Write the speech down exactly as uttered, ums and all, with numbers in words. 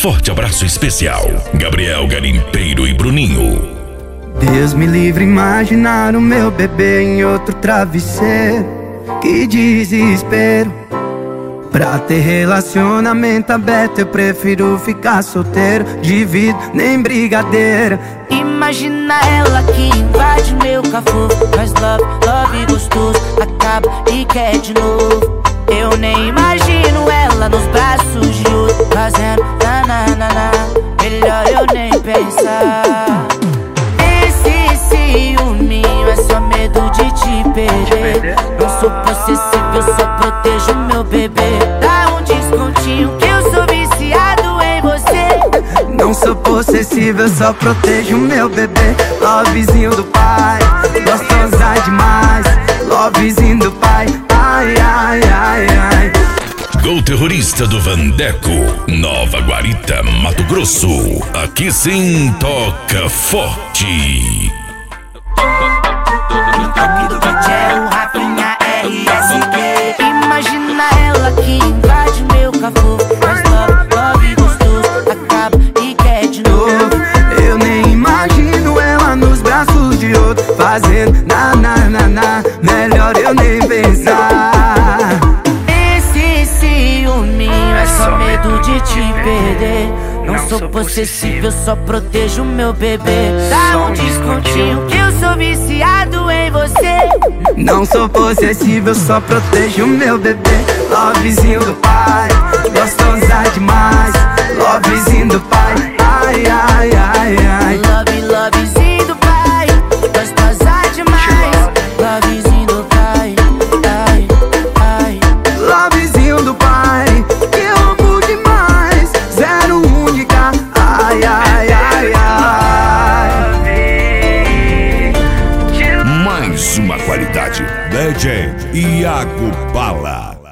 forte abraço especial, Gabriel Garimpeiro e Bruninho. Deus me livre imaginar o meu bebê em outro travesseiro. Que desespero. Pra ter relacionamento aberto eu prefiro ficar solteiro. Divido nem brigadeira. Imagina ela que invade meu cafofo. Faz love, love gostoso. Acaba e quer de novo. Eu nem imagino ela nos braços de outro, fazendo na na na na. Melhor eu nem pensar. Esse ciúminho é só medo de te perder. Não sou possessivo, só protejo meu bebê. Dá um descontinho que eu sou viciado em você. Não sou possessivo, eu só protejo meu bebê. Lovezinho do pai, gostosa demais. Lovezinho do pai, ai, ai, ai, ai. Gol terrorista do Vandeco, Nova Guarita, Mato Grosso. Aqui sim toca forte. No toque do beat é o Rafinha R S Q. Imagina ela que invade meu cafofo. Faz love, love gostoso. Acaba e quer de novo. Eu nem imagino ela nos braços de outro, fazendo na na na na. Melhor eu nem pensar. Esse ciúminho é só medo de te perder. Não sou possessivo, eu só protejo meu bebê. Dá um descontinho que eu sou viciado em você. Não sou possessivo, eu só protejo meu bebê. Lovezinho do pai, gostosa demais. Lovezinho do pai, ai, ai, ai, ai. Love, lovezinho do pai, gostosa demais. Lovezinho do pai, ai, ai. Lovezinho do pai, eu amo demais. Zero um de cá, ai, ai, ai, ai. Mais uma qualidade. D J Iago Bala.